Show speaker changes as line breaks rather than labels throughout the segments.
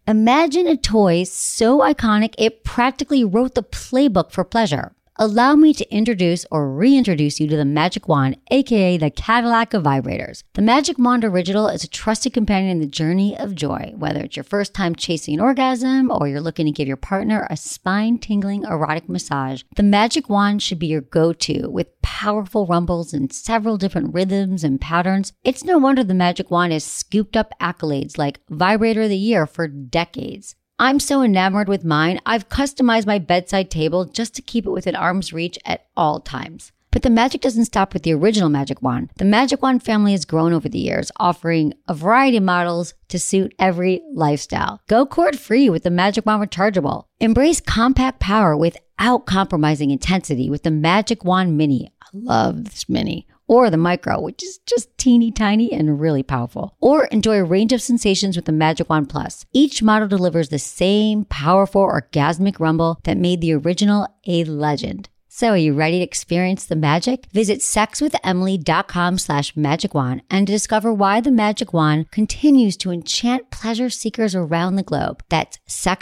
Imagine a toy so iconic it practically wrote the playbook for pleasure. Allow me to introduce or reintroduce you to the Magic Wand, aka the Cadillac of vibrators. The Magic Wand Original is a trusted companion in the journey of joy. Whether it's your first time chasing an orgasm or you're looking to give your partner a spine-tingling erotic massage, the Magic Wand should be your go-to. With powerful rumbles and several different rhythms and patterns, it's no wonder the Magic Wand has scooped up accolades like Vibrator of the Year for decades. I'm so enamored with mine, I've customized my bedside table just to keep it within arm's reach at all times. But the magic doesn't stop with the original Magic Wand. The Magic Wand family has grown over the years, offering a variety of models to suit every lifestyle. Go cord-free with the Magic Wand Rechargeable. Embrace compact power without compromising intensity with the Magic Wand Mini. I love this Mini. Or the Micro, which is just teeny tiny and really powerful. Or enjoy a range of sensations with the Magic Wand Plus. Each model delivers the same powerful orgasmic rumble that made the original a legend. So are you ready to experience the magic? Visit sexwithemily.com/magicwand and discover why the Magic Wand continues to enchant pleasure seekers around the globe. That's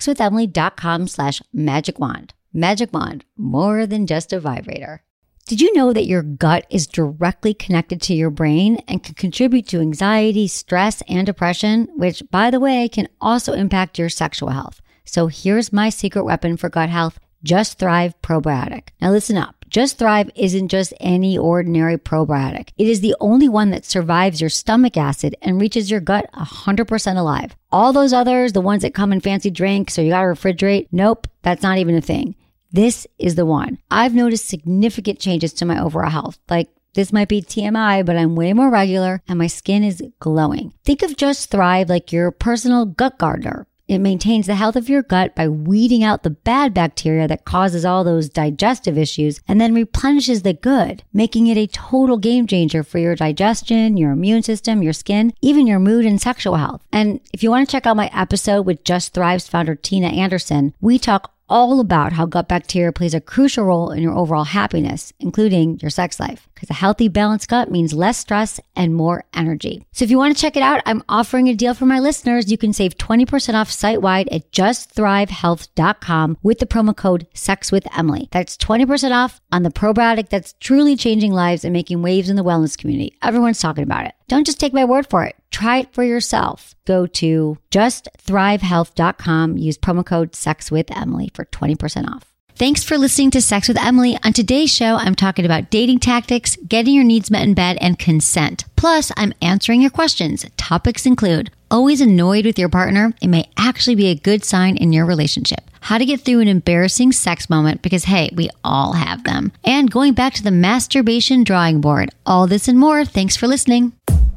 sexwithemily.com/magicwand. Magic Wand, more than just a vibrator. Did you know that your gut is directly connected to your brain and can contribute to anxiety, stress, and depression, which, by the way, can also impact your sexual health? So here's my secret weapon for gut health, Just Thrive Probiotic. Now listen up. Just Thrive isn't just any ordinary probiotic. It is the only one that survives your stomach acid and reaches your gut 100% alive. All those others, the ones that come in fancy drinks or you gotta refrigerate, nope, that's not even a thing. This is the one. I've noticed significant changes to my overall health. Like, this might be TMI, but I'm way more regular and my skin is glowing. Think of Just Thrive like your personal gut gardener. It maintains the health of your gut by weeding out the bad bacteria that causes all those digestive issues and then replenishes the good, making it a total game changer for your digestion, your immune system, your skin, even your mood and sexual health. And if you want to check out my episode with Just Thrive's founder, Tina Anderson, we talk all about how gut bacteria plays a crucial role in your overall happiness, including your sex life. Because a healthy, balanced gut means less stress and more energy. So if you want to check it out, I'm offering a deal for my listeners. You can save 20% off site-wide at justthrivehealth.com with the promo code SEXWithEmily. That's 20% off on the probiotic that's truly changing lives and making waves in the wellness community. Everyone's talking about it. Don't just take my word for it. Try it for yourself. Go to justthrivehealth.com. Use promo code SEXWithEmily for 20% off. Thanks for listening to Sex with Emily. On today's show, I'm talking about dating tactics, getting your needs met in bed, and consent. Plus, I'm answering your questions. Topics include always annoyed with your partner. It may actually be a good sign in your relationship. How to get through an embarrassing sex moment because, hey, we all have them. And going back to the masturbation drawing board. All this and more. Thanks for listening.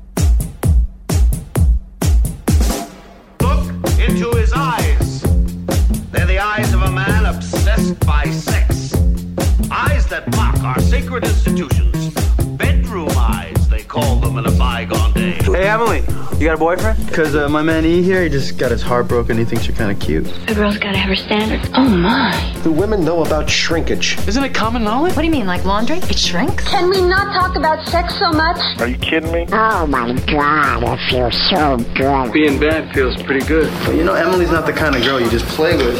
Look into his eyes. They're the eyes of a man obsessed by sex. Eyes that mock our sacred institutions. Bedroom eyes, they call them in a bygone day.
Hey, Emily, you got a boyfriend? Because my man E here, he just got his heart broken. He thinks you're kind of cute.
A girl's got to have her standards. Oh, my.
Do women know about shrinkage?
Isn't it common knowledge?
What do you mean, like laundry? It shrinks?
Can we not talk about sex so much?
Are you kidding me?
Oh my God, it feels so good.
Being bad feels pretty good. But you know, Emily's not the kind of girl you just play with.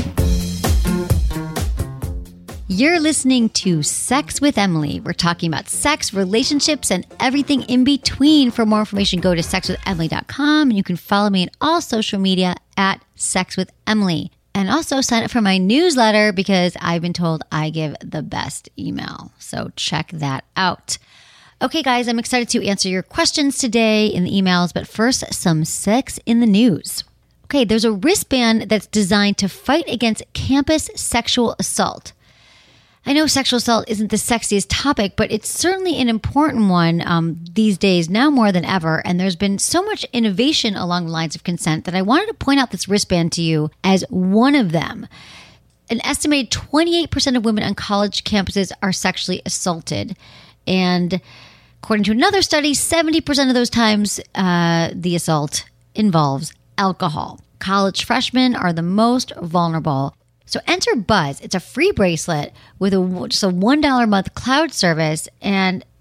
You're listening to Sex with Emily. We're talking about sex, relationships, and everything in between. For more information, go to sexwithemily.com and you can follow me on all social media at Sex with Emily. And also sign up for my newsletter because I've been told I give the best email. So check that out. Okay, guys, I'm excited to answer your questions today in the emails, but first, some sex in the news. Okay, there's a wristband that's designed to fight against campus sexual assault. I know sexual assault isn't the sexiest topic, but it's certainly an important one these days, now more than ever. And there's been so much innovation along the lines of consent that I wanted to point out this wristband to you as one of them. An estimated 28% of women on college campuses are sexually assaulted. And according to another study, 70% of those times the assault involves alcohol. College freshmen are the most vulnerable. So enter Buzz. It's a free bracelet with just a $1 a month cloud service. And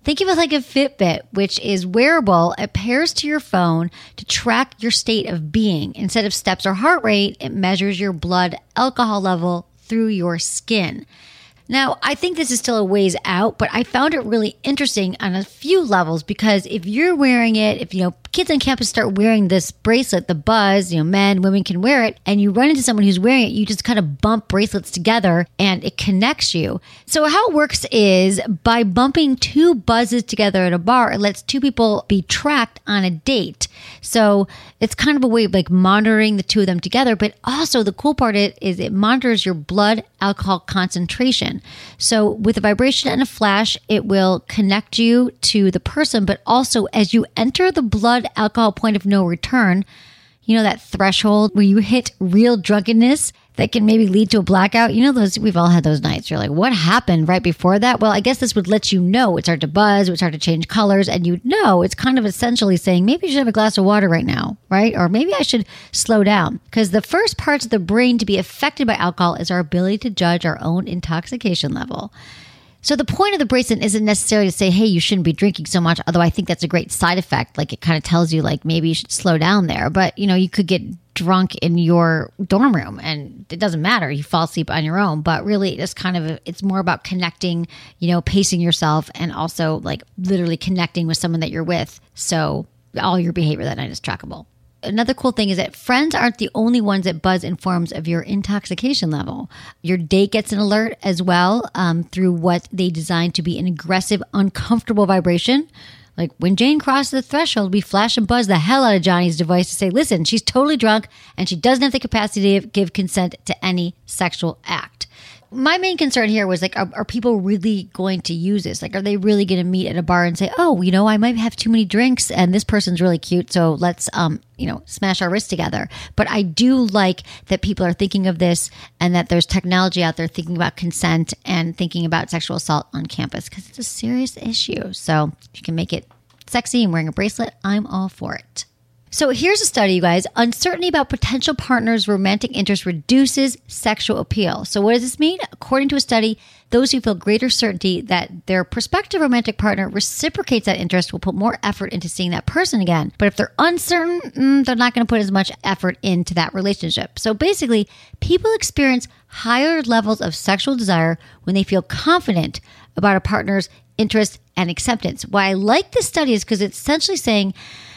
Think of it like a Fitbit, which is wearable. It pairs to your phone to track your state of being. Instead of steps or heart rate, it measures your blood alcohol level through your skin. Now, I think this is still a ways out, but I found it really interesting on a few levels because if you're wearing it, if, kids on campus start wearing this bracelet, the Buzz, men, women can wear it, and you run into someone who's wearing it, you just kind of bump bracelets together and it connects you. So how it works is by bumping two Buzzes together at a bar, it lets two people be tracked on a date. So it's kind of a way of like monitoring the two of them together, but also the cool part is it monitors your blood alcohol concentration. So with a vibration and a flash, it will connect you to the person, but also as you enter the blood alcohol point of no return, that threshold where you hit real drunkenness that can maybe lead to a blackout. We've all had those nights. You're like, what happened right before that? Well, I guess this would let you know. It started to buzz, it would start to change colors, and it's kind of essentially saying, maybe you should have a glass of water right now, right? Or maybe I should slow down. Because the first parts of the brain to be affected by alcohol is our ability to judge our own intoxication level. So the point of the bracelet isn't necessarily to say, hey, you shouldn't be drinking so much, although I think that's a great side effect. Like it kind of tells you like maybe you should slow down there. But, you could get drunk in your dorm room and it doesn't matter. You fall asleep on your own. But really it's more about connecting, pacing yourself and also like literally connecting with someone that you're with. So all your behavior that night is trackable. Another cool thing is that friends aren't the only ones that buzz in forms of your intoxication level. Your date gets an alert as well through what they designed to be an aggressive, uncomfortable vibration. Like when Jane crosses the threshold, we flash and buzz the hell out of Johnny's device to say, listen, she's totally drunk and she doesn't have the capacity to give consent to any sexual act. My main concern here was like, are people really going to use this? Like, are they really going to meet at a bar and say, oh, I might have too many drinks and this person's really cute, so let's, smash our wrists together. But I do like that people are thinking of this and that there's technology out there thinking about consent and thinking about sexual assault on campus because it's a serious issue. So if you can make it sexy and wearing a bracelet, I'm all for it. So here's a study, you guys. Uncertainty about potential partners' romantic interest reduces sexual appeal. So what does this mean? According to a study, those who feel greater certainty that their prospective romantic partner reciprocates that interest will put more effort into seeing that person again. But if they're uncertain, they're not going to put as much effort into that relationship. So basically, people experience higher levels of sexual desire when they feel confident about a partner's interest and acceptance. Why I like this study is because it's essentially saying,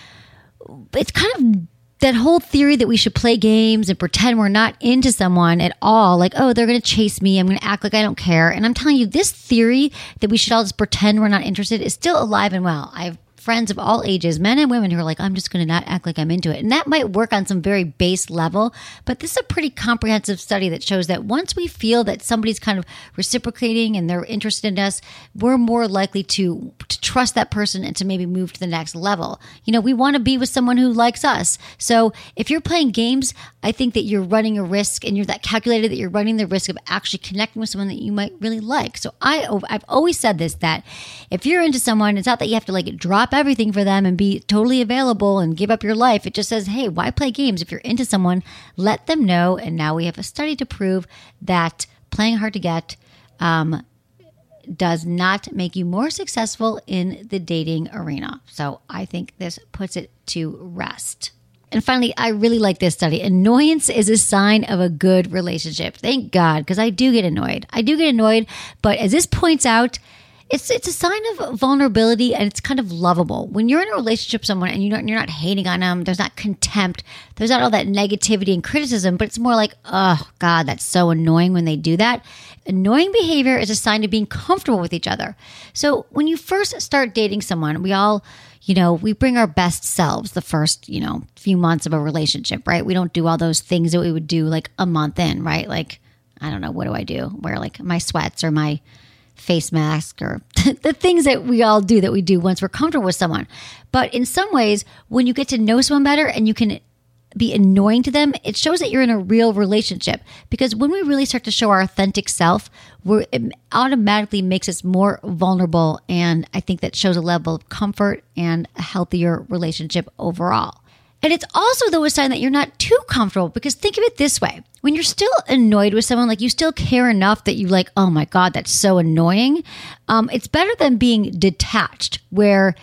it's kind of that whole theory that we should play games and pretend we're not into someone at all. Like, oh, they're going to chase me. I'm going to act like I don't care. And I'm telling you, this theory that we should all just pretend we're not interested is still alive and well. I have friends of all ages, men and women, who are like, I'm just going to not act like I'm into it. And that might work on some very base level, but this is a pretty comprehensive study that shows that once we feel that somebody's kind of reciprocating and they're interested in us, we're more likely to trust that person and to maybe move to the next level. We want to be with someone who likes us. So if you're playing games, I think that you're running a risk and you're that calculated that you're running the risk of actually connecting with someone that you might really like. So I've always said this, that if you're into someone, it's not that you have to like drop everything for them and be totally available and give up your life. It just says, hey, why play games? If you're into someone, let them know. And now we have a study to prove that playing hard to get does not make you more successful in the dating arena. So I think this puts it to rest. And finally, I really like this study. Annoyance is a sign of a good relationship. Thank God, because I do get annoyed. But as this points out, it's a sign of vulnerability and it's kind of lovable. When you're in a relationship with someone and you're not hating on them, there's not contempt, there's not all that negativity and criticism, but it's more like, oh God, that's so annoying when they do that. Annoying behavior is a sign of being comfortable with each other. So when you first start dating someone, we all, we bring our best selves the first, few months of a relationship, right? We don't do all those things that we would do like a month in, right? Like, I don't know, what do I do? Wear like my sweats or my face mask or the things that we all do that we do once we're comfortable with someone. But in some ways, when you get to know someone better and you can be annoying to them, it shows that you're in a real relationship. Because when we really start to show our authentic self, it automatically makes us more vulnerable. And I think that shows a level of comfort and a healthier relationship overall. And it's also, though, a sign that you're not too comfortable, because think of it this way. when you're still annoyed with someone, like you still care enough that you like, oh my God, that's so annoying. It's better than being detached where,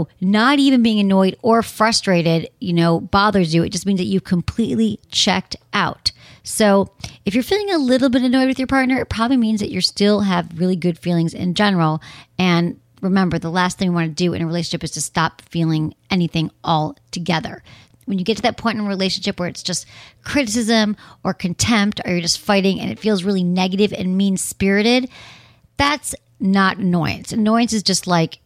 not even being annoyed or frustrated, bothers you. It just means that you completely checked out. So if you're feeling a little bit annoyed with your partner, it probably means that you still have really good feelings in general. And remember, the last thing we want to do in a relationship is to stop feeling anything altogether. When you get to that point in a relationship where it's just criticism or contempt, or you're just fighting and it feels really negative and mean-spirited, that's not annoyance. Annoyance is just like,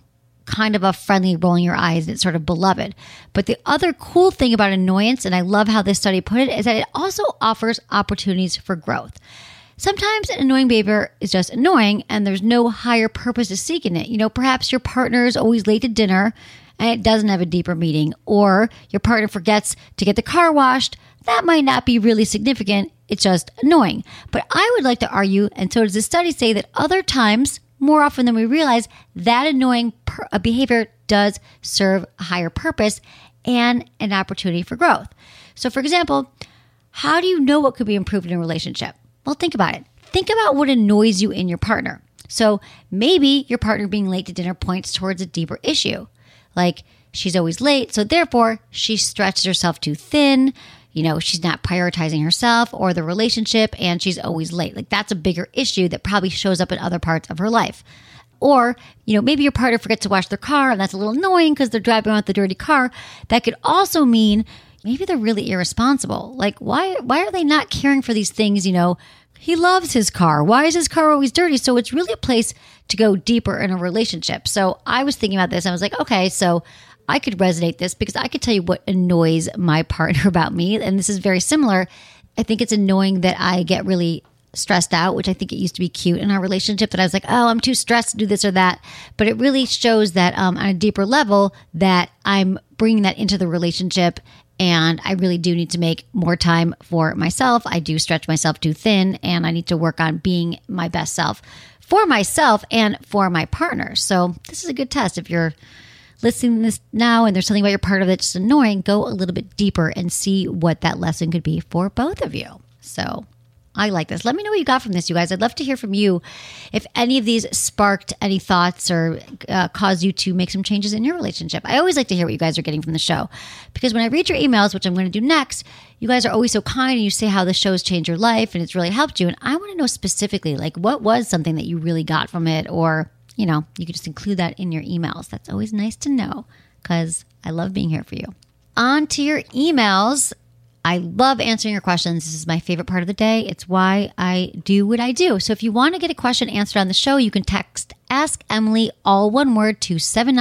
kind of a friendly rolling your eyes, and it's sort of beloved. But the other cool thing about annoyance, and I love how this study put it, is that it also offers opportunities for growth. Sometimes an annoying behavior is just annoying and there's no higher purpose to seek in it. Perhaps your partner is always late to dinner and it doesn't have a deeper meaning, or your partner forgets to get the car washed. That might not be really significant. It's just annoying. But I would like to argue, and so does the study say, that other times, more often than we realize, that annoying behavior does serve a higher purpose and an opportunity for growth. So for example, how do you know what could be improved in a relationship? Well, think about it. Think about what annoys you in your partner. So maybe your partner being late to dinner points towards a deeper issue. Like, she's always late, so therefore she stretches herself too thin. She's not prioritizing herself or the relationship, and she's always late. Like, that's a bigger issue that probably shows up in other parts of her life. Or, maybe your partner forgets to wash their car, and that's a little annoying because they're driving around with the dirty car. That could also mean maybe they're really irresponsible. Like, why are they not caring for these things? He loves his car. Why is his car always dirty? So it's really a place to go deeper in a relationship. So I was thinking about this. I was like, okay, so I could resonate this because I could tell you what annoys my partner about me. And this is very similar. I think it's annoying that I get really stressed out, which I think it used to be cute in our relationship, that I was like, oh, I'm too stressed to do this or that. But it really shows that on a deeper level that I'm bringing that into the relationship. And I really do need to make more time for myself. I do stretch myself too thin, and I need to work on being my best self for myself and for my partner. So this is a good test. If you're listening to this now and there's something about your partner that's just annoying, go a little bit deeper and see what that lesson could be for both of you. So I like this. Let me know what you got from this, you guys. I'd love to hear from you if any of these sparked any thoughts or caused you to make some changes in your relationship. I always like to hear what you guys are getting from the show, because when I read your emails, which I'm going to do next, you guys are always so kind and you say how the show's changed your life and it's really helped you. And I want to know specifically, like, what was something that you really got from it? Or, you could just include that in your emails. That's always nice to know because I love being here for you. On to your emails. I love answering your questions. This is my favorite part of the day. It's why I do what I do. So if you want to get a question answered on the show, you can text Ask Emily, all one word, to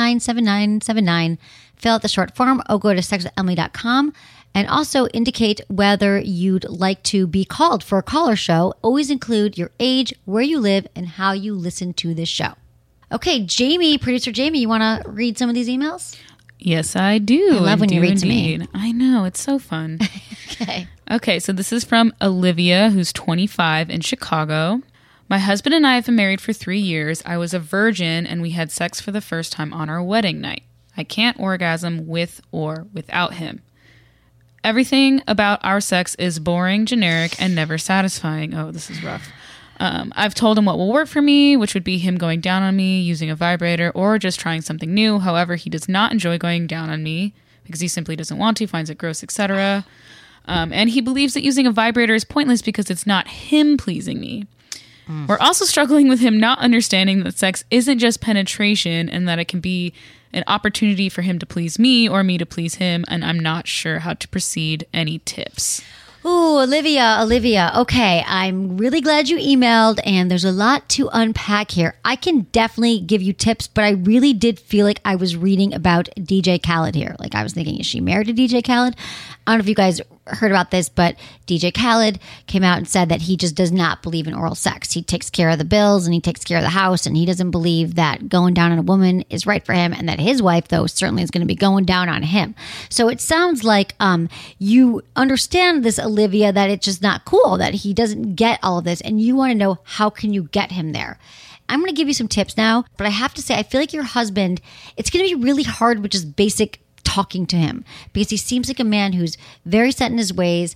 797979. Fill out the short form or go to sexwithemily.com and also indicate whether you'd like to be called for a caller show. Always include your age, where you live, and how you listen to this show. Okay, Jamie, producer Jamie, you want to read some of these emails?
Yes, I do.
I love when you read to me.
I know. It's so fun. Okay, so this is from Olivia, who's 25 in Chicago. My husband and I have been married for 3 years. I was a virgin and we had sex for the first time on our wedding night. I can't orgasm with or without him. Everything about our sex is boring, generic, and never satisfying. Oh, this is rough. I've told him what will work for me, which would be him going down on me using a vibrator or just trying something new. However, he does not enjoy going down on me because he simply doesn't want to, finds it gross, etc. And he believes that using a vibrator is pointless because it's not him pleasing me. We're also struggling with him not understanding that sex isn't just penetration and that it can be an opportunity for him to please me or me to please him, and I'm not sure how to proceed. Any tips?
Ooh, Olivia. Okay, I'm really glad you emailed, and there's a lot to unpack here. I can definitely give you tips, but I really did feel like I was reading about DJ Khaled here. Like, I was thinking, is she married to DJ Khaled? I don't know if you guys heard about this, but DJ Khaled came out and said that he just does not believe in oral sex. He takes care of the bills and he takes care of the house, and he doesn't believe that going down on a woman is right for him, and that his wife, though, certainly is going to be going down on him. So it sounds like you understand this, Olivia, that it's just not cool, that he doesn't get all of this, and you want to know, how can you get him there? I'm going to give you some tips now, but I have to say, I feel like your husband, it's going to be really hard with just basic talking to him, because he seems like a man who's very set in his ways,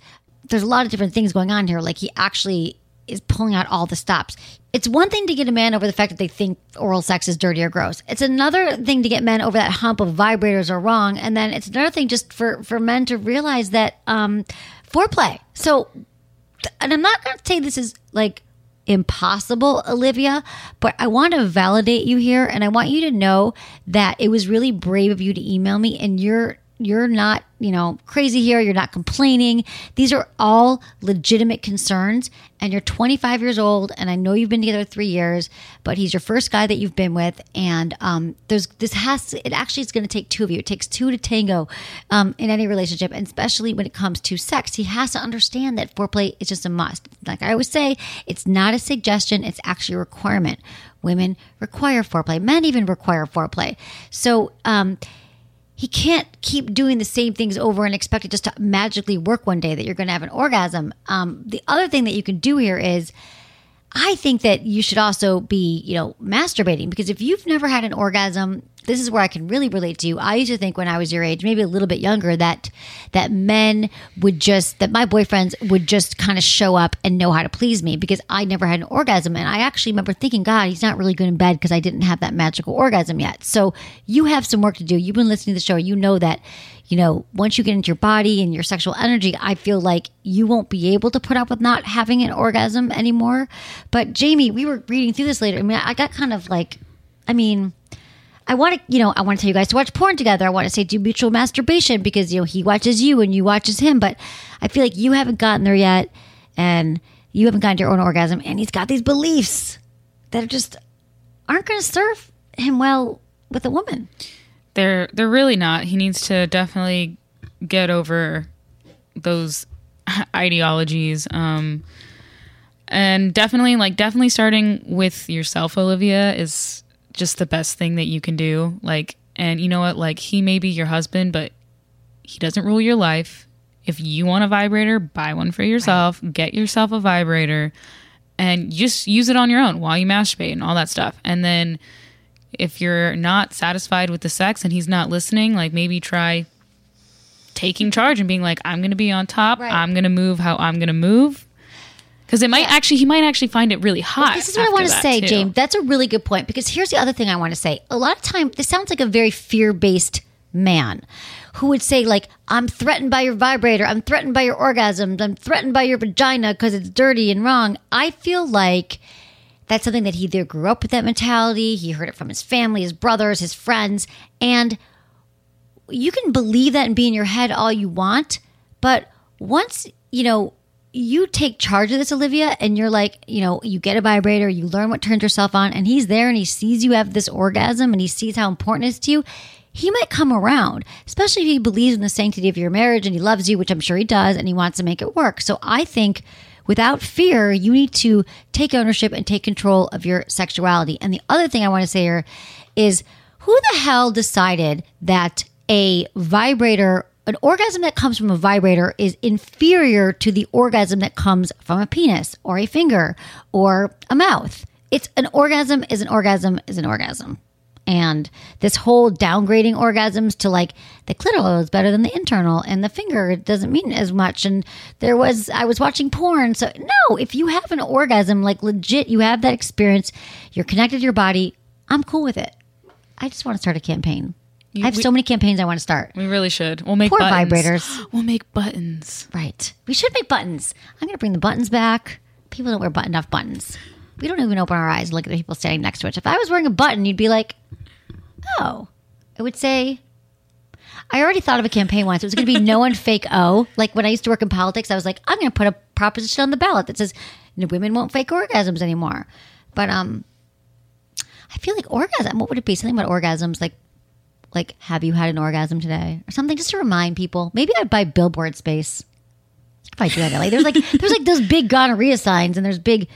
there's a lot of different things going on here. Like he actually is pulling out all the stops. It's one thing to get a man over the fact that they think oral sex is dirty or gross. It's another thing to get men over that hump of vibrators are wrong. And then it's another thing just for men to realize that foreplay. So, and I'm not going to say this is like impossible, Olivia, but I want to validate you here. And I want you to know that it was really brave of you to email me, and you're not, crazy here. You're not complaining. These are all legitimate concerns. And you're 25 years old. And I know you've been together 3 years, but he's your first guy that you've been with. And it actually is going to take two of you. It takes two to tango in any relationship. And especially when it comes to sex, he has to understand that foreplay is just a must. Like I always say, it's not a suggestion. It's actually a requirement. Women require foreplay. Men even require foreplay. So, he can't keep doing the same things over and expect it just to magically work one day that you're going to have an orgasm. The other thing that you can do here is, I think that you should also be, masturbating, because if you've never had an orgasm, this is where I can really relate to you. I used to think when I was your age, maybe a little bit younger, that my boyfriends would just kind of show up and know how to please me because I never had an orgasm. And I actually remember thinking, God, he's not really good in bed because I didn't have that magical orgasm yet. So you have some work to do. You've been listening to the show. You know that, once you get into your body and your sexual energy, I feel like you won't be able to put up with not having an orgasm anymore. But Jamie, we were reading through this later. I mean, I got kind of like, I want to tell you guys to watch porn together. I want to say do mutual masturbation because, he watches you and you watches him. But I feel like you haven't gotten there yet, and you haven't gotten to your own orgasm. And he's got these beliefs that just aren't going to serve him well with a woman.
They're really not. He needs to definitely get over those ideologies. And definitely starting with yourself, Olivia, is just the best thing that you can do. And you know what? He may be your husband, but he doesn't rule your life. If you want a vibrator, buy one for yourself. Right. Get yourself a vibrator and just use it on your own while you masturbate and all that stuff. And then if you're not satisfied with the sex and he's not listening, maybe try taking charge and being like, I'm going to be on top. Right. I'm going to move how I'm going to move. Because he might actually find it really hot.
Well, this is what I want to say, James. That's a really good point, because here's the other thing I want to say. A lot of time, this sounds like a very fear-based man who would say, I'm threatened by your vibrator. I'm threatened by your orgasms. I'm threatened by your vagina because it's dirty and wrong. I feel like that's something that he either grew up with that mentality, he heard it from his family, his brothers, his friends, and you can believe that and be in your head all you want, but once, you take charge of this, Olivia, and you're you get a vibrator, you learn what turns yourself on, and he's there and he sees you have this orgasm and he sees how important it is to you, he might come around, especially if he believes in the sanctity of your marriage and he loves you, which I'm sure he does, and he wants to make it work. So I think without fear, you need to take ownership and take control of your sexuality. And the other thing I want to say here is, who the hell decided that a vibrator, an orgasm that comes from a vibrator, is inferior to the orgasm that comes from a penis or a finger or a mouth? It's an orgasm is an orgasm is an orgasm. And this whole downgrading orgasms to the clitoral is better than the internal and the finger doesn't mean as much. And I was watching porn. So no, if you have an orgasm, legit, you have that experience, you're connected to your body, I'm cool with it. I just want to start a campaign. I have so many campaigns I want to start.
We really should. We'll make
buttons. Vibrators.
We'll make buttons.
Right. We should make buttons. I'm going to bring the buttons back. People don't wear buttoned-off buttons. We don't even open our eyes and look at the people standing next to it. If I was wearing a button, you'd be like, oh. I would say, I already thought of a campaign once. It was going to be no one fake O. When I used to work in politics, I was like, I'm going to put a proposition on the ballot that says women won't fake orgasms anymore. But I feel like orgasm, what would it be? Something about orgasms, have you had an orgasm today? Or something just to remind people. Maybe I'd buy billboard space. If I do that in LA. There's those big gonorrhea signs, and there's big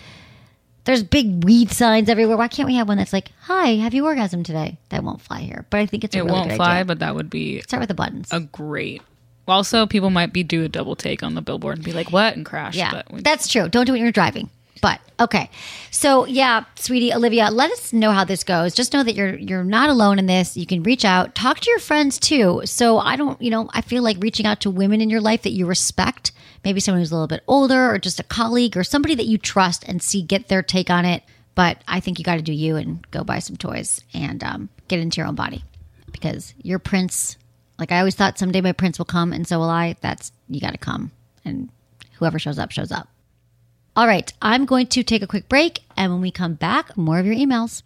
weed signs everywhere. Why can't we have one that's hi, have you orgasmed today? That won't fly here. But I think it's a really good idea.
It won't fly, but that would be...
Start with the buttons.
A great... Also, people might do a double take on the billboard and be like, what? And crash.
Yeah, that's true. Don't do it when you're driving. But, okay. So, yeah, sweetie, Olivia, let us know how this goes. Just know that you're not alone in this. You can reach out. Talk to your friends, too. So, I feel like reaching out to women in your life that you respect maybe someone who's a little bit older or just a colleague or somebody that you trust and get their take on it. But I think you got to do you and go buy some toys and get into your own body, because your prince, like I always thought someday my prince will come and so will I. You got to come, and whoever shows up, shows up. All right, I'm going to take a quick break, and when we come back, more of your emails.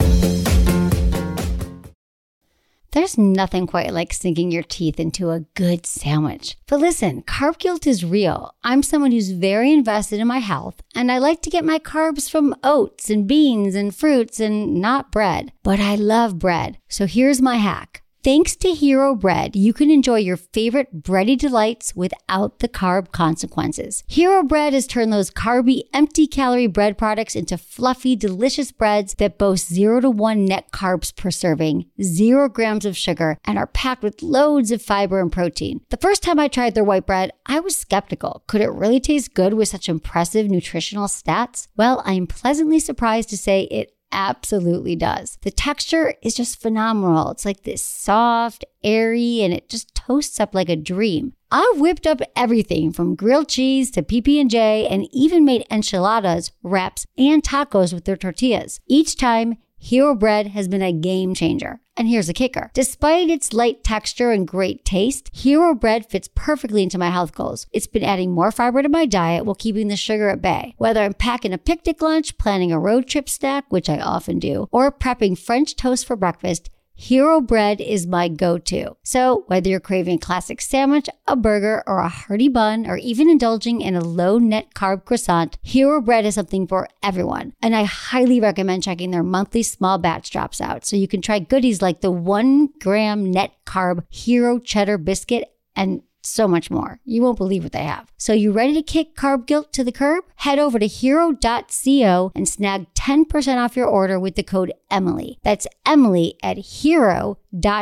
There's nothing quite like sinking your teeth into a good sandwich. But listen, carb guilt is real. I'm someone who's very invested in my health, and I like to get my carbs from oats and beans and fruits and not bread. But I love bread. So here's my hack. Thanks to Hero Bread, you can enjoy your favorite bready delights without the carb consequences. Hero Bread has turned those carby, empty-calorie bread products into fluffy, delicious breads that boast 0 to 1 net carbs per serving, 0 grams of sugar, and are packed with loads of fiber and protein. The first time I tried their white bread, I was skeptical. Could it really taste good with such impressive nutritional stats? Well, I am pleasantly surprised to say it absolutely does. The texture is just phenomenal. It's like this soft, airy, and it just toasts up like a dream. I've whipped up everything from grilled cheese to PB&J and even made enchiladas, wraps, and tacos with their tortillas. Each time, Hero Bread has been a game changer. And here's the kicker. Despite its light texture and great taste, Hero Bread fits perfectly into my health goals. It's been adding more fiber to my diet while keeping the sugar at bay. Whether I'm packing a picnic lunch, planning a road trip snack, which I often do, or prepping French toast for breakfast, Hero Bread is my go-to. So whether you're craving a classic sandwich, a burger, or a hearty bun, or even indulging in a low net carb croissant, Hero Bread is something for everyone. And I highly recommend checking their monthly small batch drops out so you can try goodies like the 1 gram net carb Hero Cheddar Biscuit and so much more. You won't believe what they have. So you ready to kick carb guilt to the curb? Head over to hero.co and snag 10% off your order with the code Emily. That's Emily at hero.co.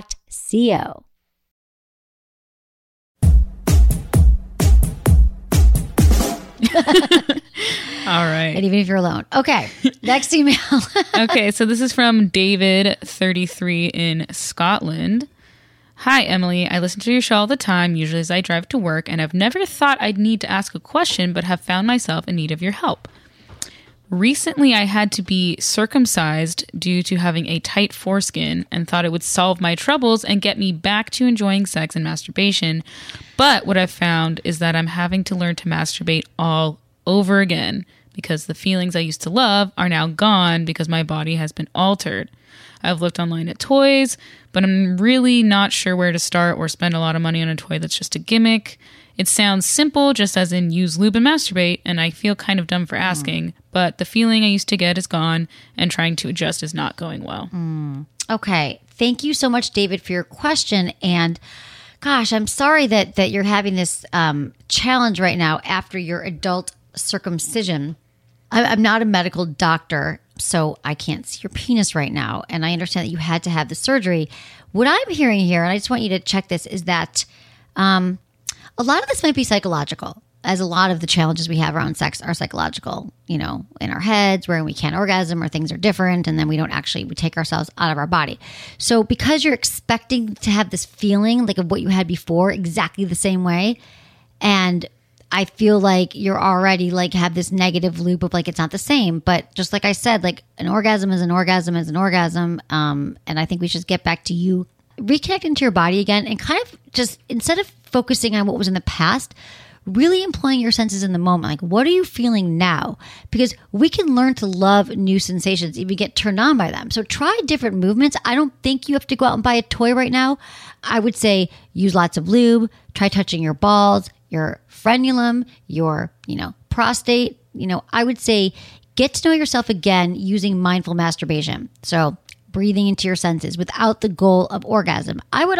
All right.
And even if you're alone. Okay. Next email.
Okay. So this is from David, 33 in Scotland. Hi, Emily. I listen to your show all the time, usually as I drive to work, and I've never thought I'd need to ask a question, but have found myself in need of your help. Recently, I had to be circumcised due to having a tight foreskin and thought it would solve my troubles and get me back to enjoying sex and masturbation. But what I've found is that I'm having to learn to masturbate all over again because the feelings I used to love are now gone because my body has been altered. I've looked online at toys, but I'm really not sure where to start or spend a lot of money on a toy that's just a gimmick. It sounds simple, just as in use lube and masturbate, and I feel kind of dumb for asking, but the feeling I used to get is gone, and trying to adjust is not going well.
Okay. Thank you so much, David, for your question. And gosh, I'm sorry that you're having this challenge right now after your adult circumcision. I'm not a medical doctor, so I can't see your penis right now. And I understand that you had to have the surgery. What I'm hearing here, and I just want you to check this, is that a lot of this might be psychological, as a lot of the challenges we have around sex are psychological, you know, in our heads where we can't orgasm or things are different. And then we take ourselves out of our body. So because you're expecting to have this feeling like of what you had before exactly the same way, and I feel like you're already like have this negative loop of like it's not the same. But just like I said, like an orgasm is an orgasm is an orgasm. And I think we should get back to you reconnecting to your body again and kind of just instead of focusing on what was in the past, really employing your senses in the moment. Like, what are you feeling now? Because we can learn to love new sensations, even get turned on by them. So try different movements. I don't think you have to go out and buy a toy right now. I would say use lots of lube, try touching your balls, your frenulum, your, prostate. I would say get to know yourself again using mindful masturbation. So breathing into your senses without the goal of orgasm. I'm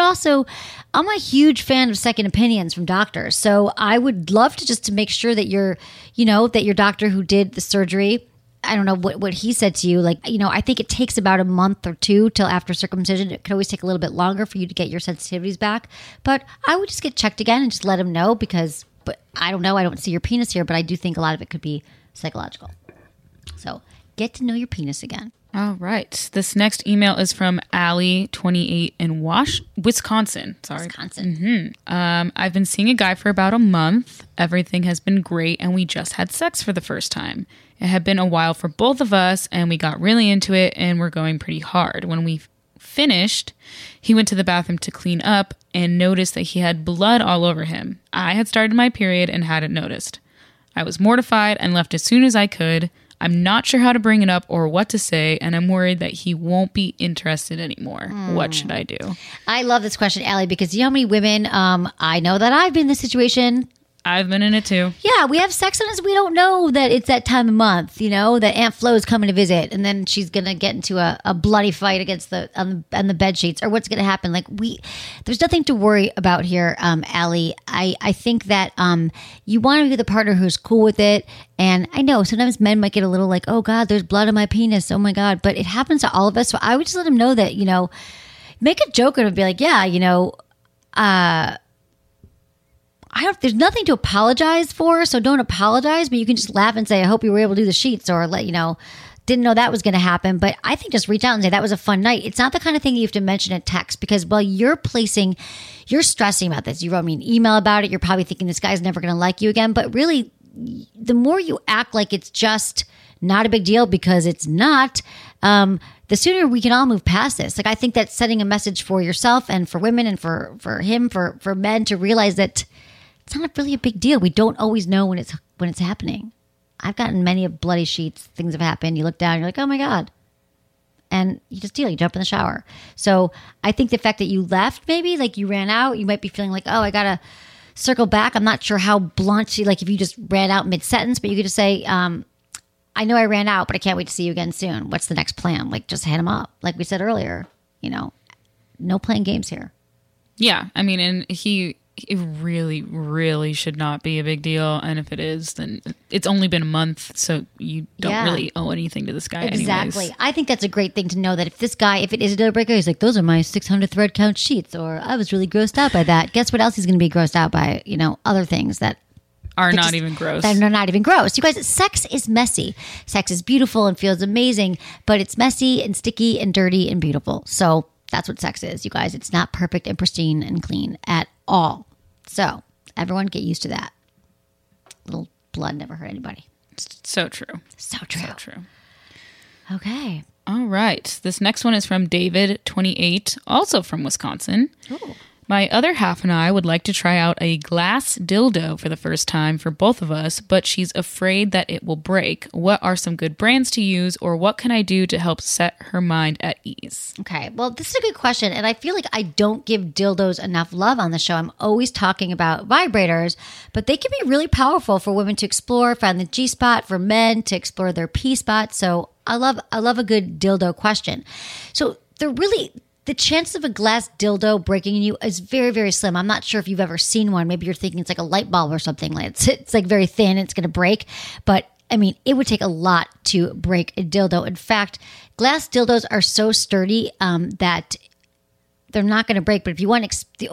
a huge fan of second opinions from doctors. So I would love to make sure that that your doctor who did the surgery, I don't know what he said to you. I think it takes about a month or two till after circumcision. It could always take a little bit longer for you to get your sensitivities back. But I would just get checked again and just let him know but I don't know. I don't see your penis here, but I do think a lot of it could be psychological. So get to know your penis again.
All right. This next email is from Allie, 28 in Wisconsin. Sorry.
Wisconsin.
I've been seeing a guy for about a month. Everything has been great, and we just had sex for the first time. It had been a while for both of us, and we got really into it, and we're going pretty hard. When we finished, he went to the bathroom to clean up and noticed that he had blood all over him. I had started my period and hadn't noticed. I was mortified and left as soon as I could. I'm not sure how to bring it up or what to say, and I'm worried that he won't be interested anymore. What should I do?
I love this question, Allie, because you know how many women, I know that I've been in this situation.
I've been in it too.
Yeah, we have sex sometimes we don't know that it's that time of month, you know, that Aunt Flo's coming to visit and then she's going to get into a bloody fight against on the bed sheets or what's going to happen. Like there's nothing to worry about here, Allie. I think that you want to be the partner who's cool with it. And I know sometimes men might get a little like, oh God, there's blood on my penis. Oh my God. But it happens to all of us. So I would just let him know that, you know, make a joke and be like, yeah, you know, there's nothing to apologize for, so don't apologize, but you can just laugh and say, I hope you were able to do the sheets or didn't know that was going to happen. But I think just reach out and say, that was a fun night. It's not the kind of thing you have to mention in text because while you're stressing about this. You wrote me an email about it. You're probably thinking this guy's never going to like you again. But really, the more you act like it's just not a big deal because it's not, the sooner we can all move past this. Like, I think that's setting a message for yourself and for women and for him, for men to realize that it's not really a big deal. We don't always know when it's happening. I've gotten many of bloody sheets. Things have happened. You look down, you're like, oh my God. And you just deal. You jump in the shower. So I think the fact that you left, maybe like you ran out, you might be feeling like, oh, I got to circle back. I'm not sure how blunt like if you just ran out mid-sentence, but you could just say, I know I ran out, but I can't wait to see you again soon. What's the next plan? Like, just hit him up. Like we said earlier, no playing games here.
Yeah. I mean, and it really, really should not be a big deal. And if it is, then it's only been a month, so you don't really owe anything to this guy
Exactly.
anyways.
I think that's a great thing to know that if it is a deal breaker, he's like, those are my 600 thread count sheets, or I was really grossed out by that. Guess what else he's going to be grossed out by? Other things that
are not even gross.
They're not even gross. You guys, sex is messy. Sex is beautiful and feels amazing, but it's messy and sticky and dirty and beautiful. So that's what sex is, you guys. It's not perfect and pristine and clean at all. So everyone get used to that. Little blood never hurt anybody.
So true.
So true.
So true.
Okay.
All right. This next one is from David, 28, also from Wisconsin.
Ooh.
My other half and I would like to try out a glass dildo for the first time for both of us, but she's afraid that it will break. What are some good brands to use, or what can I do to help set her mind at ease?
Okay, well, this is a good question, and I feel like I don't give dildos enough love on the show. I'm always talking about vibrators, but they can be really powerful for women to explore, find the G-spot, for men to explore their P-spot. So I love a good dildo question. So the chance of a glass dildo breaking you is very, very slim. I'm not sure if you've ever seen one. Maybe you're thinking it's like a light bulb or something. Like it's like very thin. It's going to break. But I mean, it would take a lot to break a dildo. In fact, glass dildos are so sturdy that they're not going to break. But if you want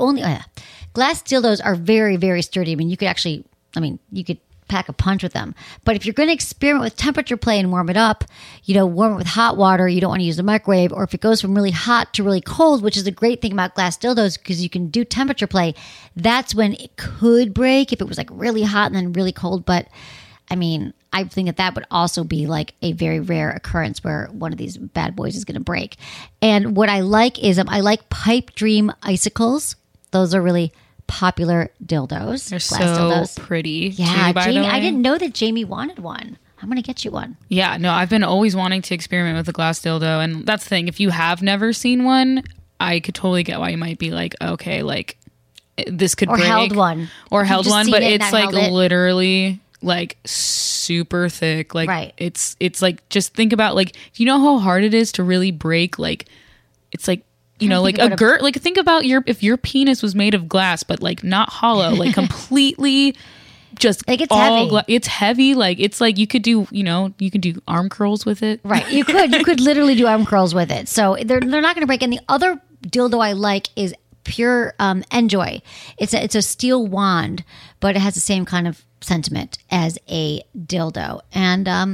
glass dildos are very, very sturdy. I mean, you could pack a punch with them. But if you're going to experiment with temperature play and warm it up, warm it with hot water, you don't want to use the microwave, or if it goes from really hot to really cold, which is a great thing about glass dildos because you can do temperature play, that's when it could break if it was like really hot and then really cold. But I mean, I think that would also be like a very rare occurrence where one of these bad boys is going to break. And what I like is I like Pipe Dream icicles. Those are really popular dildos.
They're
glass
so
dildos.
Pretty.
Yeah,
too, by
Jamie,
the way.
I didn't know that Jamie wanted one. I'm going to get you one.
Yeah, no, I've been always wanting to experiment with a glass dildo. And that's the thing. If you have never seen one, I could totally get why you might be like, okay, like this could break.
Or held one.
Or held one, but it's like
it.
literally like super thick. Like
right.
It's like, just think about like, do you know how hard it is to really break? Like, it's like, like a girt, like think about if your penis was made of glass, but like not hollow, like completely just
like it's
all
heavy.
It's heavy. Like it's like you could do arm curls with it.
Right. You could literally do arm curls with it. So they're not going to break. And the other dildo I like is Pure Enjoy. It's a steel wand, but it has the same kind of sentiment as a dildo. And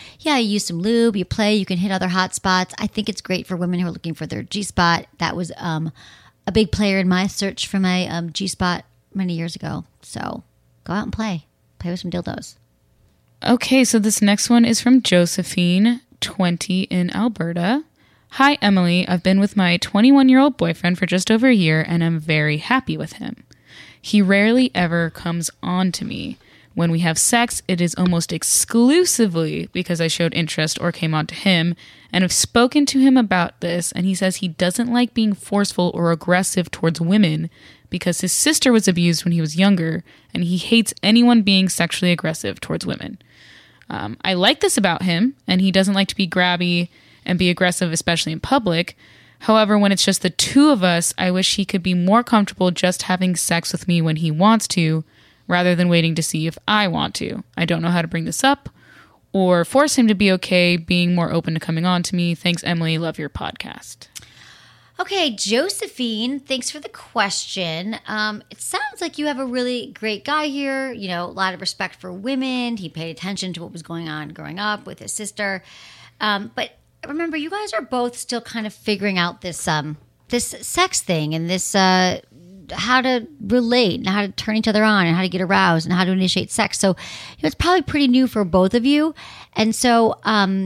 yeah, you use some lube, you play, you can hit other hot spots. I think it's great for women who are looking for their G-spot. That was a big player in my search for my G-spot many years ago. So go out and play with some dildos.
Okay, so this next one is from Josephine, 20 in Alberta. Hi, Emily. I've been with my 21-year-old boyfriend for just over a year, and I'm very happy with him. He rarely ever comes on to me. When we have sex, it is almost exclusively because I showed interest or came on to him, and have spoken to him about this, and he says he doesn't like being forceful or aggressive towards women because his sister was abused when he was younger, and he hates anyone being sexually aggressive towards women. I like this about him, and he doesn't like to be grabby and be aggressive, especially in public. However, when it's just the two of us, I wish he could be more comfortable just having sex with me when he wants to, rather than waiting to see if I want to. I don't know how to bring this up or force him to be okay being more open to coming on to me. Thanks, Emily. Love your podcast.
Okay, Josephine, thanks for the question. It sounds like you have a really great guy here, you know, a lot of respect for women. He paid attention to what was going on growing up with his sister. But remember, you guys are both still kind of figuring out this this sex thing and this how to relate and how to turn each other on and how to get aroused and how to initiate sex. So it's probably pretty new for both of you. And so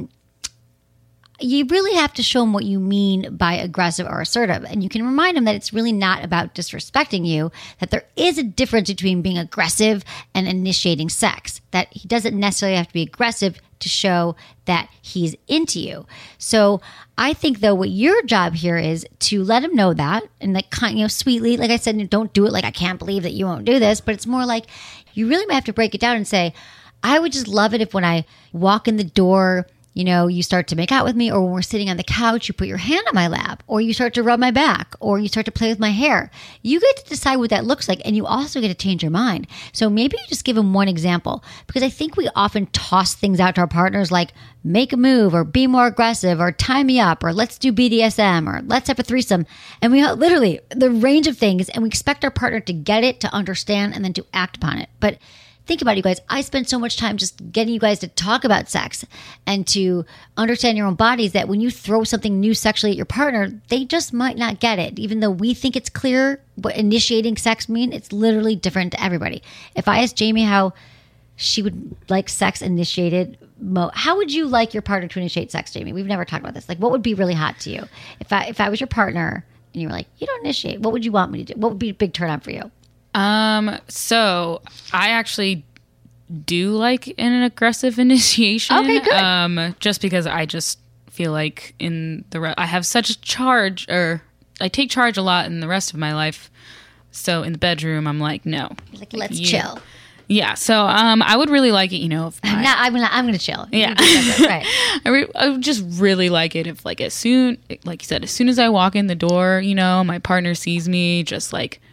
you really have to show them what you mean by aggressive or assertive. And you can remind them that it's really not about disrespecting you, that there is a difference between being aggressive and initiating sex, that he doesn't necessarily have to be aggressive to show that he's into you. So I think, though, what your job here is to let him know that, and like, you know, sweetly, like I said, don't do it like, I can't believe that you won't do this, but it's more like you really might have to break it down and say, I would just love it if when I walk in the door, you know, you start to make out with me, or when we're sitting on the couch, you put your hand on my lap, or you start to rub my back, or you start to play with my hair. You get to decide what that looks like, and you also get to change your mind. So maybe you just give them one example, because I think we often toss things out to our partners like make a move, or be more aggressive, or tie me up, or let's do BDSM, or let's have a threesome. And we have literally the range of things, and we expect our partner to get it, to understand, and then to act upon it. But think about it, you guys. I spend so much time just getting you guys to talk about sex and to understand your own bodies that when you throw something new sexually at your partner, they just might not get it. Even though we think it's clear what initiating sex means, it's literally different to everybody. If I asked Jamie how she would like sex initiated, how would you like your partner to initiate sex, Jamie? We've never talked about this. Like, what would be really hot to you? If I was your partner and you were like, you don't initiate, what would you want me to do? What would be a big turn on for you?
So I actually do like an aggressive initiation.
Okay, good.
Just because I just feel like I have such a charge, or I take charge a lot in the rest of my life. So in the bedroom, I'm like, no.
Like, let's chill.
Yeah. So, I would really like it, you know, if
I'm going to chill.
Yeah.
Right.
I would just really like it if, like, like you said, as soon as I walk in the door, you know, my partner sees me, just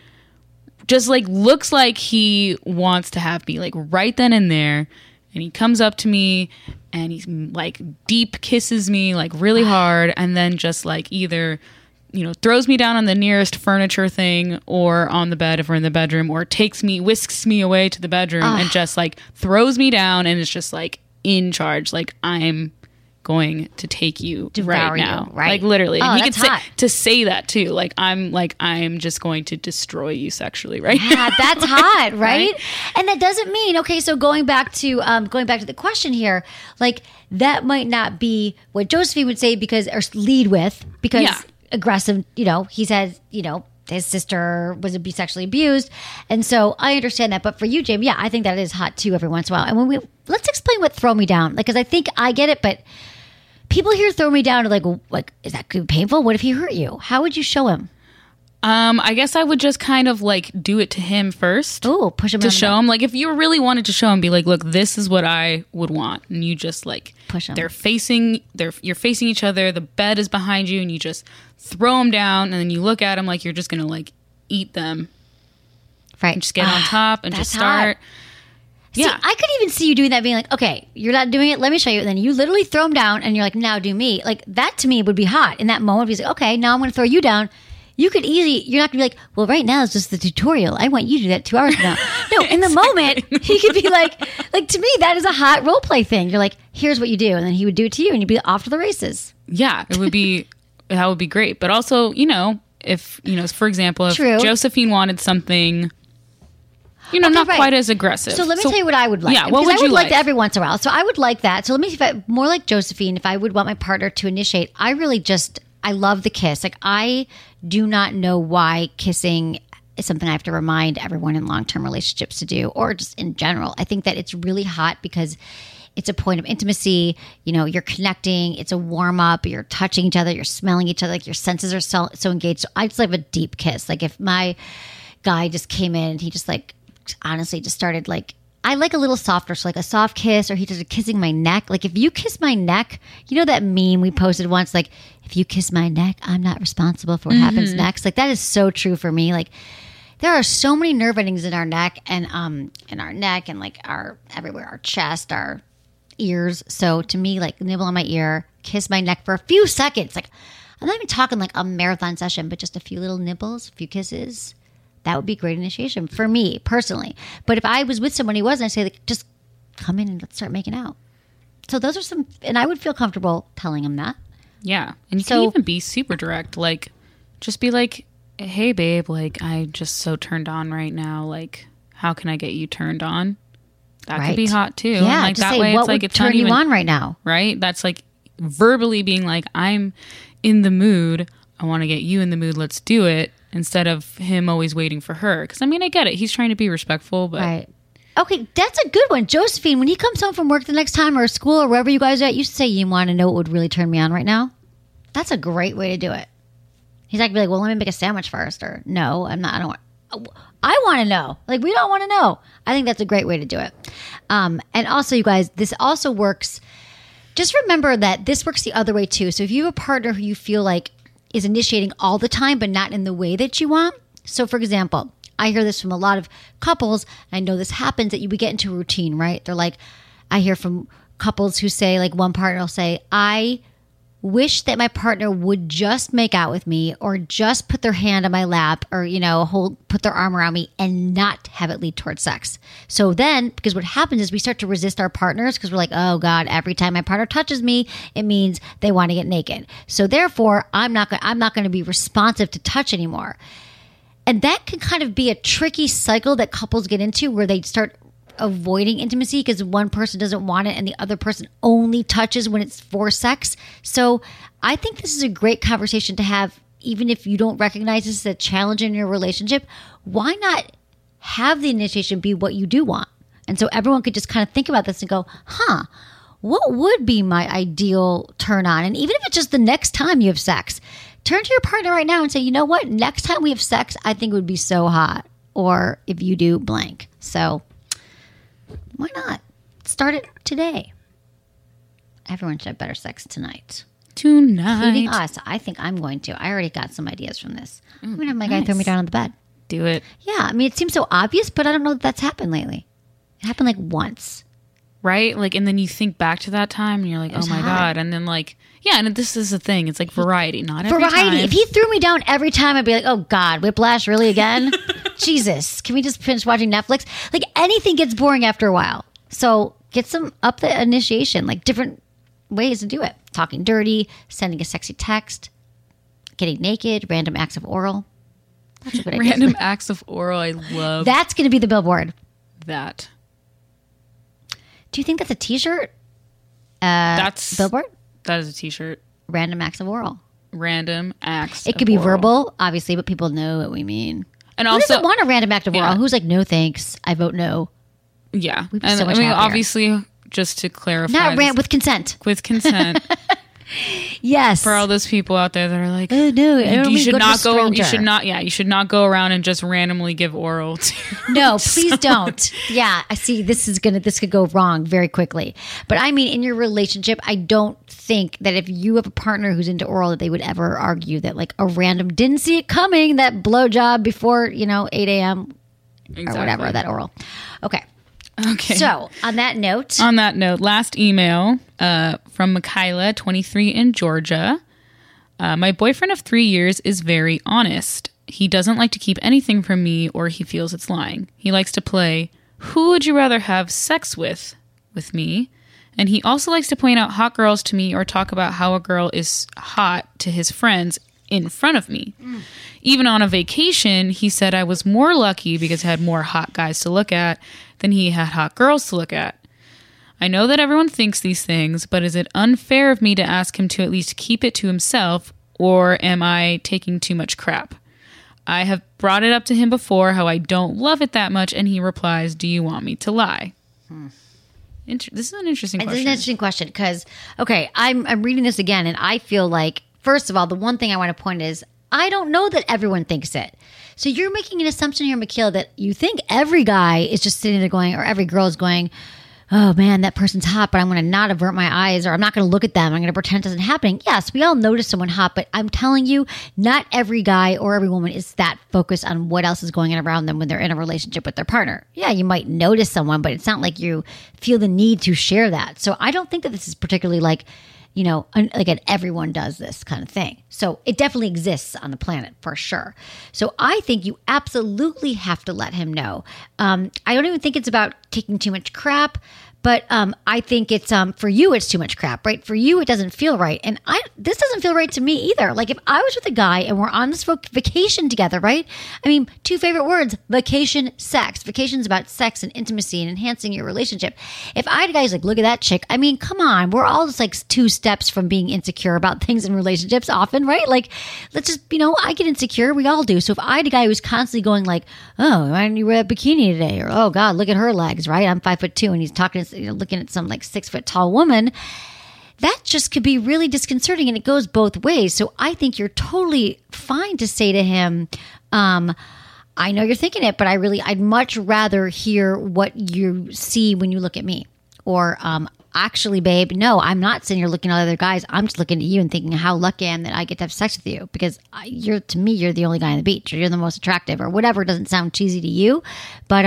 looks like he wants to have me, like, right then and there. And he comes up to me and he's like deep kisses me, like, really hard. And then just like either, you know, throws me down on the nearest furniture thing or on the bed if we're in the bedroom, or whisks me away to the bedroom and just like throws me down and is just like in charge. Like, I'm going to take you right now. Right. Like, literally.
Oh,
he could say that too. Like, I'm just going to destroy you sexually right now.
Yeah, that's hot, right? And that doesn't mean, okay, so going back to the question here, like, that might not be what Josephine would say or lead with, because aggressive, you know, he says, you know, his sister was sexually abused. And so I understand that. But for you, Jamie, I think that is hot too every once in a while. And let's explain what throw me down. Like, because I think I get it, but people here throw me down to like, is that painful? What if he hurt you? How would you show him?
I guess I would just kind of like do it to him first.
Oh, push him
to show him. Like, if you really wanted to show him, be like, look, this is what I would want, and you just like
push him.
You're facing each other. The bed is behind you, and you just throw them down, and then you look at them like you're just gonna like eat them.
Right.
And just get on top and just start.
Hot. Yeah, see, I could even see you doing that, being like, okay, you're not doing it, let me show you. And then you literally throw them down, and you're like, now do me. Like, that to me would be hot in that moment. He's like, okay, now I'm going to throw you down. You could easily, you're not going to be like, well, right now is just the tutorial. I want you to do that 2 hours from now. No, in the moment, he could be like to me, that is a hot role play thing. You're like, here's what you do. And then he would do it to you and you'd be off to the races.
Yeah, that would be great. But also, if, for example, if
True.
Josephine wanted something, not
right.
quite as aggressive.
So let me tell you what I would like.
Yeah, what would
I would
you
like that every once in a while. So I would like that. So let me see if more like Josephine, if I would want my partner to initiate, I love the kiss. Like, I do not know why kissing is something I have to remind everyone in long-term relationships to do, or just in general. I think that it's really hot because it's a point of intimacy. You're connecting. It's a warm-up. You're touching each other. You're smelling each other. Like, your senses are so engaged. So I just love a deep kiss. Like, if my guy just came in and he just honestly just started I like a little softer, so like a soft kiss, or he started kissing my neck. Like, if you kiss my neck, that meme we posted once, like, if you kiss my neck, I'm not responsible for what happens next. Like, that is so true for me. Like, there are so many nerve endings in our neck and like our everywhere, our chest, our ears. So to me, like, nibble on my ear, kiss my neck for a few seconds. Like, I'm not even talking like a marathon session, but just a few little nibbles, a few kisses. That would be great initiation for me personally. But if I was with someone who wasn't, I'd say, like, just come in and let's start making out. So those are some, and I would feel comfortable telling him that.
Yeah. And you can even be super direct. Like, just be like, hey, babe, like, I just so turned on right now. Like, how can I get you turned on? That could be hot too.
Yeah.
And like,
just
that
say,
way,
what
it's like,
would
it's
turn
not even
you on right now.
Right. That's like verbally being like, I'm in the mood. I want to get you in the mood. Let's do it. Instead of him always waiting for her. Because, I get it. He's trying to be respectful, but...
Right. Okay, that's a good one. Josephine, when he comes home from work the next time, or school, or wherever you guys are at, you say you want to know what would really turn me on right now. That's a great way to do it. He's not going to be like, well, let me make a sandwich first. Or, no, I'm not. I want to know. Like, we don't want to know. I think that's a great way to do it. And also, you guys, this also works. Just remember that this works the other way, too. So if you have a partner who you feel like is initiating all the time, but not in the way that you want. So, for example, I hear this from a lot of couples. I know this happens that you would get into a routine, right? They're like, I hear from couples who say, like, one partner will say, I wish that my partner would just make out with me, or just put their hand on my lap, or, put their arm around me and not have it lead towards sex. So then, because what happens is we start to resist our partners because we're like, oh God, every time my partner touches me, it means they want to get naked. So therefore, I'm not going to be responsive to touch anymore. And that can kind of be a tricky cycle that couples get into, where they start avoiding intimacy because one person doesn't want it and the other person only touches when it's for sex. So I think this is a great conversation to have, even if you don't recognize this as a challenge in your relationship. Why not have the initiation be what you do want? And so everyone could just kind of think about this and go, what would be my ideal turn on? And even if it's just the next time you have sex, turn to your partner right now and say, you know what? Next time we have sex, I think it would be so hot. Or if you do blank. So why not? Start it today. Everyone should have better sex tonight. Including us. I think I'm going to. I already got some ideas from this. I'm going to have my guy throw me down on the bed.
Do it.
Yeah. It seems so obvious, but I don't know that that's happened lately. It happened like once.
Right? Like, and then you think back to that time and you're like, oh my God. And then like, yeah, and this is the thing. It's like variety, not every time.
If he threw me down every time, I'd be like, oh God, Whiplash, really again? Jesus, can we just finish watching Netflix? Like, anything gets boring after a while. So get up the initiation, like different ways to do it. Talking dirty, sending a sexy text, getting naked, random acts of oral. That's a good idea.
Random acts of oral, I love.
That's going to be the billboard.
That.
Do you think that's a t-shirt?
That's
billboard?
That is a t-shirt.
Random acts of oral.
Random acts.
It could be verbal, obviously, but people know what we mean.
And
who
also,
doesn't want a random act of oral? Who's like, no thanks, I vote no.
Yeah,
We'd be so much happier.
Obviously, just to clarify,
not with consent.
With consent.
Yes.
For all those people out there that are like,
oh no,
you should not go. You should not. Yeah, you should not go around and just randomly give oral to.
No, please don't. Yeah, I see. This could go wrong very quickly. But I mean, in your relationship, I don't think that if you have a partner who's into oral, that they would ever argue that like a random didn't see it coming, that blowjob before 8 a.m. or whatever, that oral. Okay. So on that note,
last email from Michaela, 23 in Georgia. My boyfriend of 3 years is very honest. He doesn't like to keep anything from me or he feels it's lying. He likes to play, who would you rather have sex with me? And he also likes to point out hot girls to me or talk about how a girl is hot to his friends in front of me. Even on a vacation, he said I was more lucky because I had more hot guys to look at than he had hot girls to look at. I know that everyone thinks these things, but is it unfair of me to ask him to at least keep it to himself, or am I taking too much crap? I have brought it up to him before how I don't love it that much, and he replies, do you want me to lie? This is an interesting question.
It's an interesting question because, okay, I'm reading this again, and I feel like, first of all, the one thing I want to point is I don't know that everyone thinks it. So you're making an assumption here, Mikhail, that you think every guy is just sitting there going, or every girl is going, oh man, that person's hot, but I'm going to not avert my eyes, or I'm not going to look at them. I'm going to pretend it isn't happening. Yes, we all notice someone hot, but I'm telling you, not every guy or every woman is that focused on what else is going on around them when they're in a relationship with their partner. Yeah, you might notice someone, but it's not like you feel the need to share that. So I don't think that this is particularly like, you know, like an everyone does this kind of thing. So it definitely exists on the planet for sure. So I think you absolutely have to let him know. I don't even think it's about taking too much crap, but I think it's for you, it's too much crap, right? For you, it doesn't feel right. And this doesn't feel right to me either. Like if I was with a guy and we're on this vacation together, right? I mean, two favorite words, vacation, sex. Vacation's about sex and intimacy and enhancing your relationship. If I had a guy who's like, look at that chick. I mean, come on. We're all just like 2 steps from being insecure about things in relationships often, right? Like, let's just, you know, I get insecure. We all do. So if I had a guy who's constantly going like, oh, why didn't you wear a bikini today? Or, oh God, look at her legs, right? I'm 5'2" and he's talking to, you know, looking at some like 6 foot tall woman, that just could be really disconcerting, and it goes both ways. So I think you're totally fine to say to him, I know you're thinking it, but I'd much rather hear what you see when you look at me. Or actually, babe, no, I'm not sitting here looking at other guys. I'm just looking at you and thinking how lucky I am that I get to have sex with you, because to me, you're the only guy on the beach, or you're the most attractive, or whatever. It doesn't sound cheesy to you, but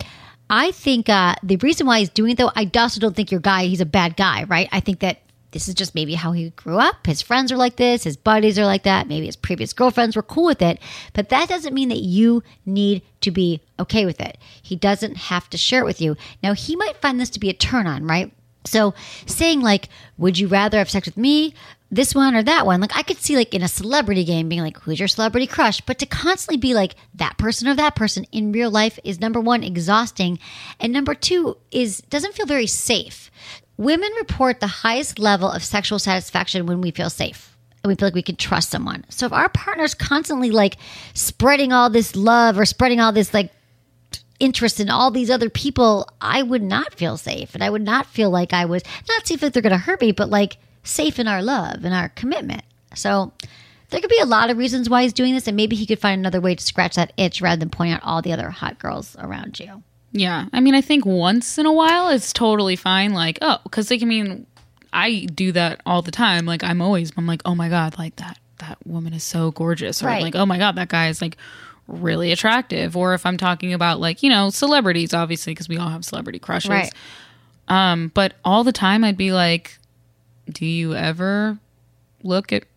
I think the reason why he's doing it, though, I also don't think he's a bad guy, right? I think that this is just maybe how he grew up. His friends are like this. His buddies are like that. Maybe his previous girlfriends were cool with it. But that doesn't mean that you need to be okay with it. He doesn't have to share it with you. Now, he might find this to be a turn on, right? So saying like, would you rather have sex with me, this one or that one? Like I could see like in a celebrity game being like, who's your celebrity crush? But to constantly be like that person or that person in real life is, number one, exhausting. And number two doesn't feel very safe. Women report the highest level of sexual satisfaction when we feel safe and we feel like we can trust someone. So if our partner's constantly like spreading all this love or spreading all this like interest in all these other people, I would not feel safe. And I would not feel like I was not safe that they're going to hurt me, but like safe in our love and our commitment. So there could be a lot of reasons why he's doing this, and maybe he could find another way to scratch that itch rather than pointing out all the other hot girls around you. Yeah.
I mean, I think once in a while it's totally fine. Like, oh, because like, I mean, I do that all the time. Like I'm like, oh my God, like that woman is so gorgeous. Or like, oh my God, that guy is like really attractive. Or if I'm talking about like, you know, celebrities, obviously, because we all have celebrity crushes. Right. But all the time I'd be like, do you ever look at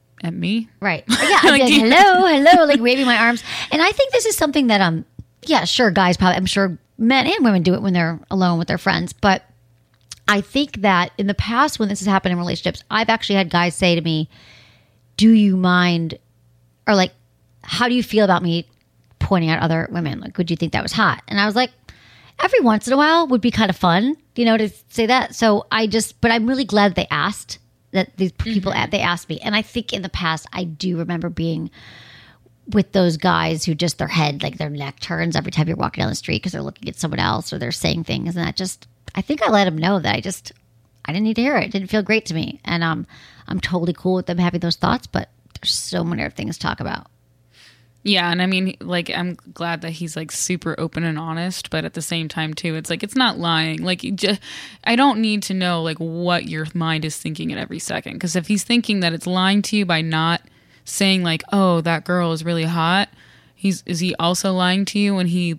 me? Right. Yeah. I'd
like, be like, hello, like waving my arms. And I think this is something that, yeah, sure, guys probably, I'm sure men and women do it when they're alone with their friends. But I think that in the past when this has happened in relationships, I've actually had guys say to me, do you mind, or like, how do you feel about me pointing out other women? Like, would you think that was hot? And I was like, every once in a while would be kind of fun, you know, to say that. So but I'm really glad they asked, that these people, they asked me. And I think in the past, I do remember being with those guys who just, their head, like their neck turns every time you're walking down the street because they're looking at someone else or they're saying things. And I think I let them know that I didn't need to hear it. It didn't feel great to me. And I'm totally cool with them having those thoughts, but there's so many other things to talk about.
Yeah, and I mean, like, I'm glad that he's, like, super open and honest, but at the same time, too, it's like, it's not lying. Like, I don't need to know, like, what your mind is thinking at every second. Because if he's thinking that it's lying to you by not saying, like, oh, that girl is really hot, is he also lying to you when he, the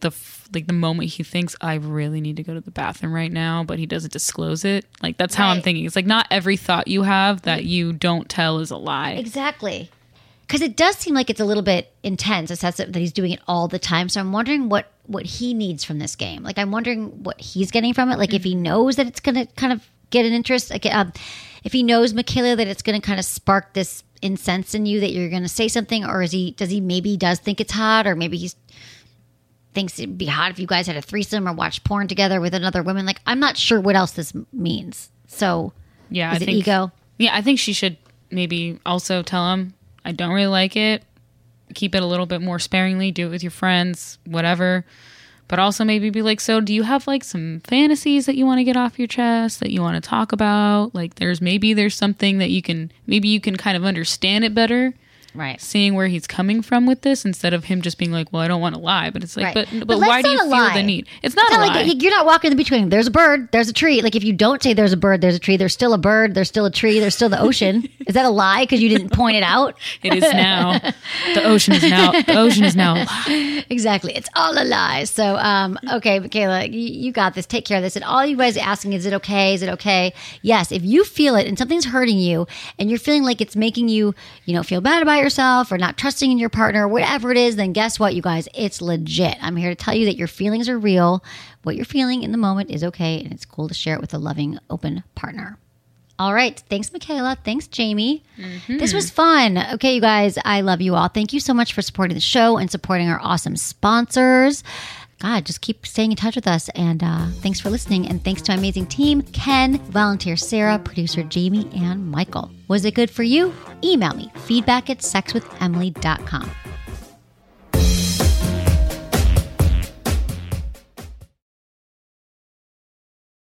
like the moment he thinks I really need to go to the bathroom right now, but he doesn't disclose it. Like that's how I'm thinking. It's like not every thought you have that you don't tell is a lie.
Exactly. Because it does seem like it's a little bit intense. It's that he's doing it all the time. So I'm wondering what he needs from this game. Like I'm wondering what he's getting from it. Like if he knows that it's going to kind of get an interest. Like, if he knows, Michaela, that it's going to kind of spark this incense in you that you're going to say something, or does he maybe think it's hot, or maybe he thinks it'd be hot if you guys had a threesome or watched porn together with another woman. Like I'm not sure what else this means. So
yeah,
is it ego?
Yeah, I think she should maybe also tell him, I don't really like it. Keep it a little bit more sparingly. Do it with your friends, whatever. But also maybe be like, so do you have like some fantasies that you want to get off your chest, that you want to talk about? Like there's something that you can kind of understand it better. Right. Seeing where he's coming from with this instead of him just being like, well, I don't want to lie. But it's like, but why do you feel the need? It's not a lie.
Like, you're not walking in between. There's a bird, there's a tree. Like if you don't say there's a bird, there's a tree, there's still a bird, there's still a tree, there's still the ocean. Is that a lie because you didn't point it out?
It is now. The ocean is now a lie.
Exactly. It's all a lie. So, okay, Michaela, you got this. Take care of this. And all you guys are asking, is it okay? Is it okay? Yes. If you feel it and something's hurting you and you're feeling like it's making you, feel bad about yourself or not trusting in your partner, whatever it is, then guess what, you guys? It's legit. I'm here to tell you that your feelings are real. What you're feeling in the moment is okay, and it's cool to share it with a loving, open partner. All right. Thanks, Michaela. Thanks, Jamie. Mm-hmm. This was fun. Okay, you guys, I love you all. Thank you so much for supporting the show and supporting our awesome sponsors. God, just keep staying in touch with us. And thanks for listening. And thanks to my amazing team, Ken, volunteer Sarah, producer Jamie, and Michael. Was it good for you? Email me, feedback@sexwithemily.com.